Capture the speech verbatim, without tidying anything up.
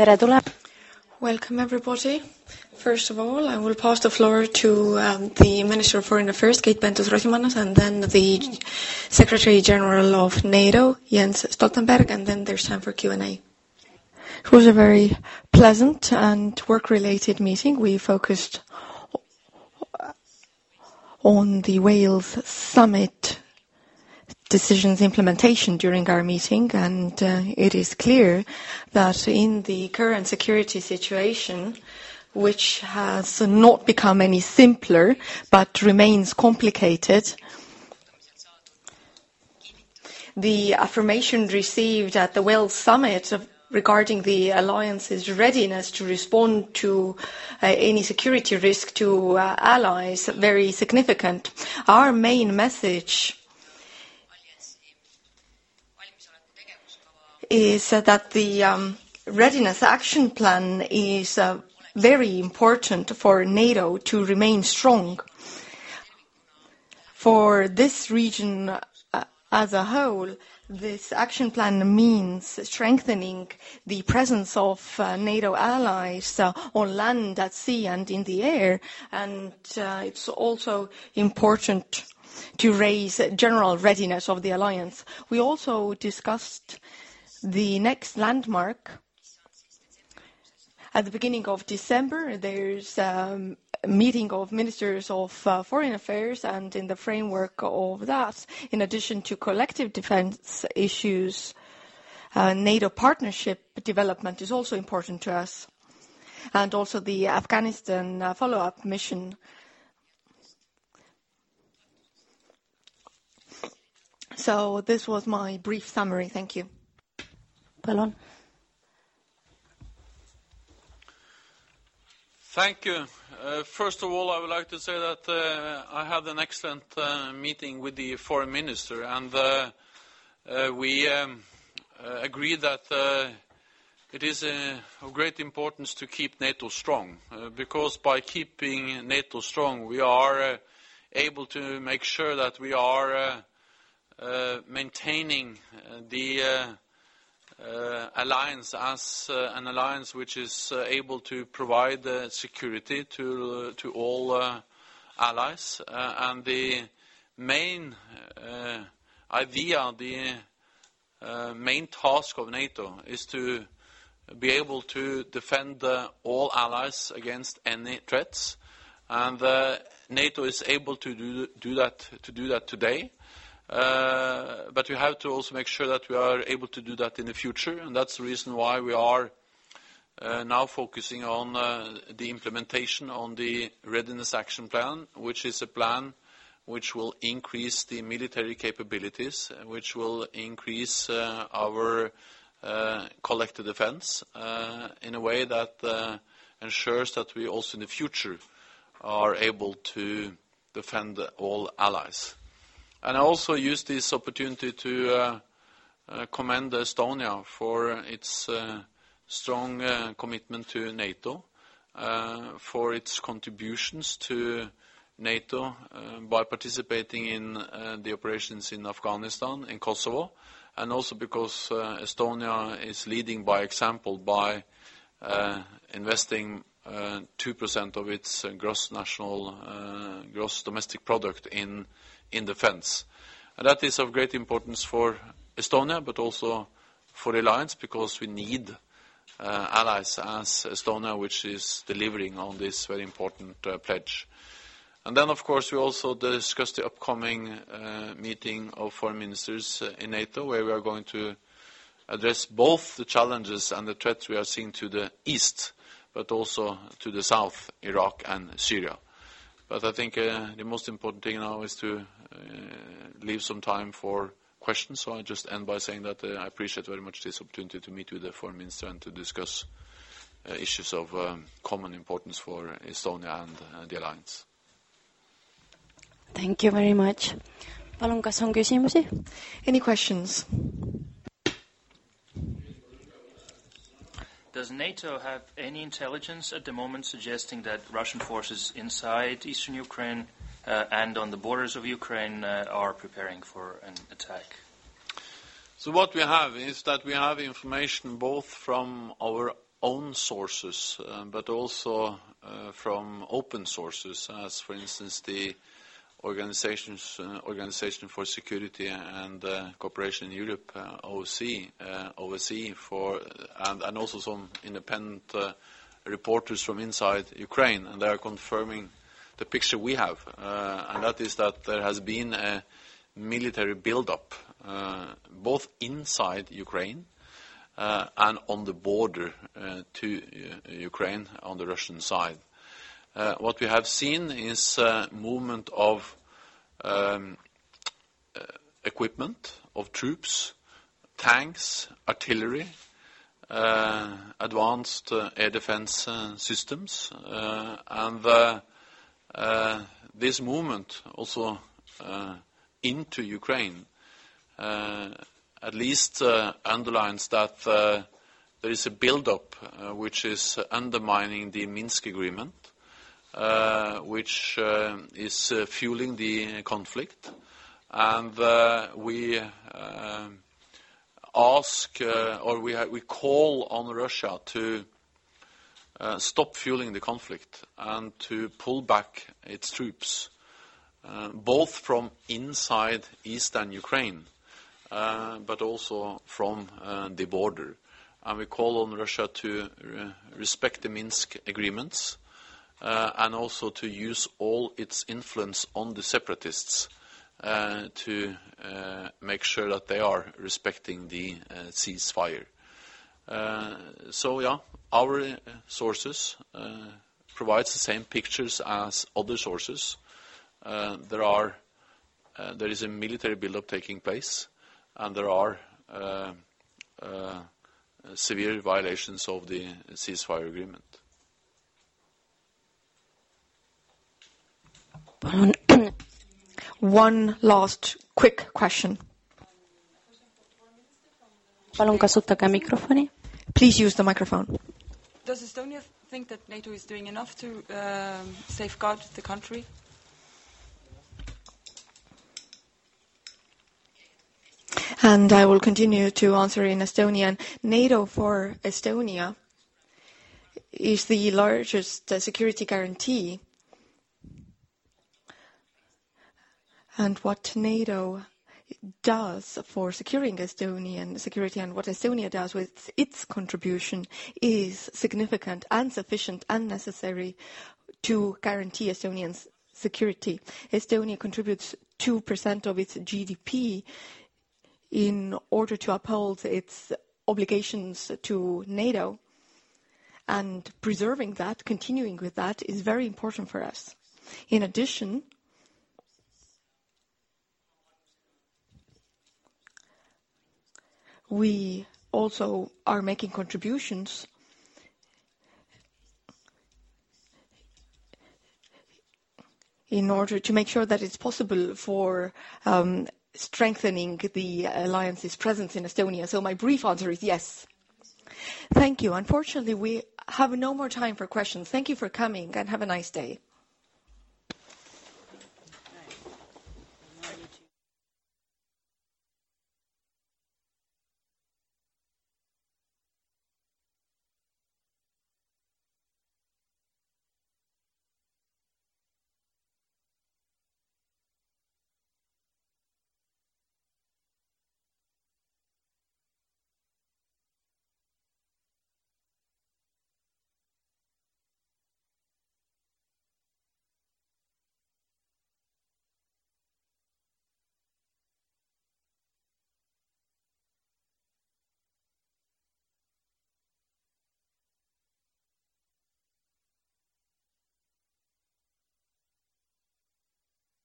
Tere tule- Welcome, everybody. First of all, I will pass the floor to um, the Minister of Foreign Affairs, Keit Pentus-Rosimannus, and then the Secretary General of NATO, Jens Stoltenberg, and then there's time for Q and A. It was a very pleasant and work-related meeting. We focused on the Wales Summit decisions implementation during our meeting, and uh, it is clear that in the current security situation, which has not become any simpler but remains complicated, the affirmation received at the Wales Summit of regarding the alliance's readiness to respond to uh, any security risk to uh, allies, very significant. Our main message is uh, that the um, readiness action plan is uh, very important for NATO to remain strong. For this region uh, as a whole, this action plan means strengthening the presence of uh, NATO allies uh, on land, at sea, and in the air. And uh, it's also important to raise general readiness of the alliance. We also discussed the next landmark. At the beginning of December, there's um, a meeting of ministers of uh, foreign affairs, and in the framework of that, in addition to collective defense issues, uh, NATO partnership development is also important to us, and also the Afghanistan uh, follow-up mission. So this was my brief summary. Thank you. Palun. Thank you. Uh, first of all, I would like to say that uh, I had an excellent uh, meeting with the foreign minister, and uh, uh, we um, uh, agreed that uh, it is uh, of great importance to keep NATO strong, uh, because by keeping NATO strong, we are uh, able to make sure that we are uh, uh, maintaining uh, the uh, Uh, alliance as uh, an alliance which is uh, able to provide uh, security to uh, to all uh, allies, uh, and the main uh, idea, the uh, main task of NATO is to be able to defend uh, all allies against any threats, and uh, NATO is able to do, do that to do that today. Uh, but we have to also make sure that we are able to do that in the future, and that's the reason why we are uh, now focusing on uh, the implementation on the Readiness Action Plan, which is a plan which will increase the military capabilities, which will increase uh, our uh, collective defense uh, in a way that uh, ensures that we also in the future are able to defend all allies. And I also use this opportunity to uh, uh, commend Estonia for its uh, strong uh, commitment to NATO, uh, for its contributions to NATO uh, by participating in uh, the operations in Afghanistan, in Kosovo, and also because uh, Estonia is leading by example by uh, investing uh, two percent of its uh, gross national, uh, gross domestic product in in defense. And that is of great importance for Estonia, but also for the alliance, because we need uh, allies as Estonia, which is delivering on this very important uh, pledge. And then, of course, we also discussed the upcoming uh, meeting of foreign ministers uh, in NATO, where we are going to address both the challenges and the threats we are seeing to the east, but also to the south, Iraq and Syria. But I think uh, the most important thing now is to uh, leave some time for questions. So I just end by saying that uh, I appreciate very much this opportunity to meet with the foreign minister and to discuss uh, issues of um, common importance for Estonia and uh, the alliance. Thank you very much. Palun, kas on küsimusi? Any questions? Does NATO have any intelligence at the moment suggesting that Russian forces inside eastern Ukraine uh, and on the borders of Ukraine uh, are preparing for an attack? So what we have is that we have information both from our own sources, uh, but also uh, from open sources, as for instance the Organizations, uh, Organization for Security and uh, Cooperation in Europe, uh, O S C E, uh, O S C E, for, and, and also some independent uh, reporters from inside Ukraine, and they are confirming the picture we have, uh, and that is that there has been a military build-up, uh, both inside Ukraine uh, and on the border uh, to uh, Ukraine on the Russian side. Uh, what we have seen is uh, movement of um, uh, equipment, of troops, tanks, artillery, uh, advanced uh, air defense uh, systems, uh, and uh, uh, this movement also uh, into Ukraine uh, at least uh, underlines that uh, there is a build-up uh, which is undermining the Minsk agreement, uh, which uh, is uh, fueling the conflict, and uh, we uh, ask uh, or we, ha- we call on Russia to uh, stop fueling the conflict and to pull back its troops. Uh, both from inside eastern Ukraine, uh, but also from uh, the border. And we call on Russia to re- respect the Minsk agreements uh, and also to use all its influence on the separatists uh, to uh, make sure that they are respecting the uh, ceasefire. Uh, so, yeah, our uh, sources uh, provides the same pictures as other sources. Uh, there are, uh, there is a military build-up taking place, and there are uh, uh, severe violations of the ceasefire agreement. One last quick question. Palun kasutage mikrofoni. Please use the microphone. Does Estonia think that NATO is doing enough to um, safeguard the country? And I will continue to answer in Estonian. NATO for Estonia is the largest uh, security guarantee. And what NATO does for securing Estonian security and what Estonia does with its contribution is significant and sufficient and necessary to guarantee Estonians' security. Estonia contributes two percent of its G D P in order to uphold its obligations to NATO. And preserving that, continuing with that, is very important for us. In addition, we also are making contributions in order to make sure that it's possible for um, strengthening the alliance's presence in Estonia. So my brief answer is yes. Thank you. Unfortunately, we have no more time for questions. Thank you for coming and have a nice day.